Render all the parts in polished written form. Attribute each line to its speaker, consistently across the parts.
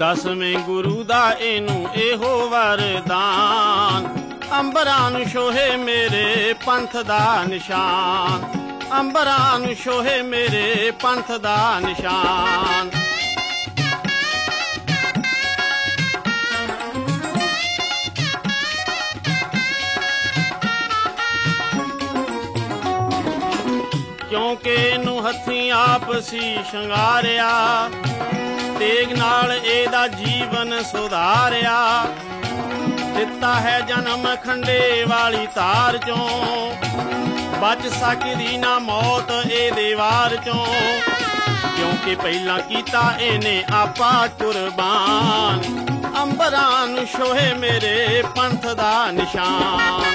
Speaker 1: ਦਸਵੇਂ ਗੁਰੂ ਦਾ ਇਹਨੂੰ ਇਹੋ ਵਰਦਾਨ, ਅੰਬਰਾਂ ਨੂੰ ਛੋਹੇ ਮੇਰੇ ਪੰਥ ਦਾ ਨਿਸ਼ਾਨ, ਅੰਬਰਾਂ ਨੂੰ ਛੋਹੇ ਮੇਰੇ ਪੰਥ ਦਾ ਨਿਸ਼ਾਨ। ਕਿਉਂਕਿ ਇਹਨੂੰ ਹੱਥੀਂ ਆਪ ਸੀ ਸ਼ਿੰਗਾਰਿਆ, ਤੇਗ ਨਾਲ ਇਹਦਾ ਜੀਵਨ ਸੁਧਾਰਿਆ। ਦਿੱਤਾ ਹੈ ਜਨਮ ਖੰਡੇ ਵਾਲੀ ਧਾਰ ਚੋਂ, ਬਚ ਸਕਦੀ ਨਾ ਮੌਤ ਇਹਦੇ ਵਾਰ ਚੋਂ। ਕਿਉਂਕਿ ਪਹਿਲਾਂ ਕੀਤਾ ਇਹਨੇ ਆਪਾ ਕੁਰਬਾਨ, ਅੰਬਰਾਂ ਨੂੰ ਛੋਹੇ ਮੇਰੇ ਪੰਥ ਦਾ ਨਿਸ਼ਾਨ।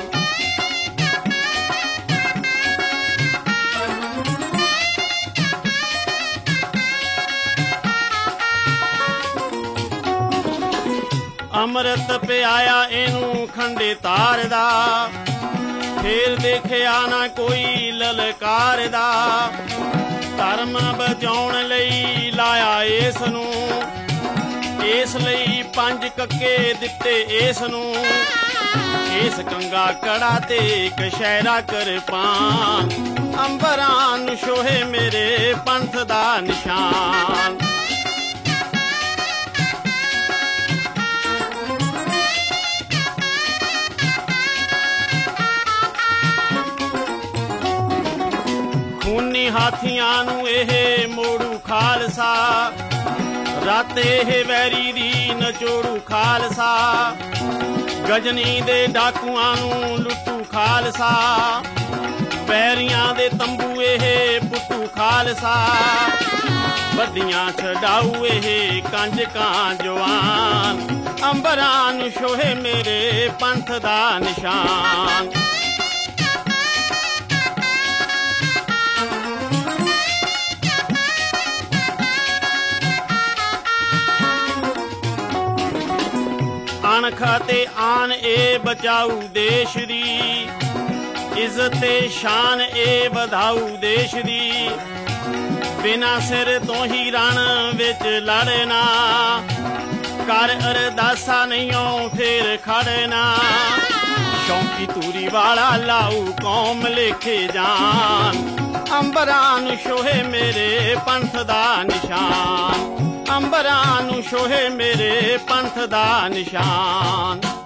Speaker 1: ਅੰਮ੍ਰਿਤ ਪਿਆਇਆ ਇਹਨੂੰ ਖੰਡੇ ਧਾਰ ਦਾ, ਫੇਰ ਦੇਖਿਆ ਨਾ ਕੋਈ ਲਲਕਾਰ ਦਾ। ਧਰਮ ਬਚਾਉਣ ਲਈ ਲਾਇਆ ਇਸ ਨੂੰ, ਇਸ ਲਈ 5 ਕੱਕੇ ਦਿੱਤੇ ਇਸ ਨੂੰ। ਇਸ ਕੰਗਾ ਕੜਾ ਤੇ ਕਸ਼ਹਿਰਾ ਕਿਰਪਾਨ, ਅੰਬਰਾਂ ਨੂੰ ਛੋਹੇ ਮੇਰੇ ਪੰਥ ਦਾ ਨਿਸ਼ਾਨ। ਖੂਨੀ ਹਾਥੀਆਂ ਨੂੰ ਇਹ ਮੋੜੂ ਖਾਲਸਾ, ਰਾਤ ਇਹ ਵੈਰੀ ਦੀ ਨਚੋੜੂ ਖਾਲਸਾ। ਗਜਨੀ ਦੇ ਡਾਕੂਆਂ ਨੂੰ ਲੁੱਟੂ ਖਾਲਸਾ, ਵੈਰੀਆਂ ਦੇ ਤੰਬੂ ਇਹ ਪੁੱਟੂ ਖਾਲਸਾ। ਵੱਡੀਆਂ ਛਡਾਊ ਇਹ ਕੰਜਕਾਂ ਜਵਾਨ, ਅੰਬਰਾਂ ਨੂੰ ਛੋਹੇ ਮੇਰੇ ਪੰਥ ਦਾ ਨਿਸ਼ਾਨ। ਅਣਖ ਤੇ ਆਨ ਇਹ ਬਚਾਊ ਦੇਸ਼ ਦੀ, ਇੱਜ਼ਤ ਤੇ ਸ਼ਾਨ ਇਹ ਵਧਾਊ ਦੇਸ਼ ਦੀ। ਬਿਨਾਂ ਸਿਰ ਤੋਂ ਹੀ ਰਣ ਵਿੱਚ ਲੜਨਾ, ਕਰ ਅਰਦਾਸਾ ਨਹੀਂਓ ਫੇਰ ਖੜਨਾ। ਸ਼ੌਂਕੀ ਤੂਰੀ ਵਾਲਾ ਲਾਊ ਕੌਮ ਲੇਖੇ ਜਾਨ, ਅੰਬਰਾਂ ਨੂੰ ਛੋਹੇ ਮੇਰੇ ਪੰਥ ਦਾ ਨਿਸ਼ਾਨ, ਅੰਬਰਾਂ ਨੂੰ ਛੋਹੇ ਮੇਰੇ ਪੰਥ ਦਾ ਨਿਸ਼ਾਨ।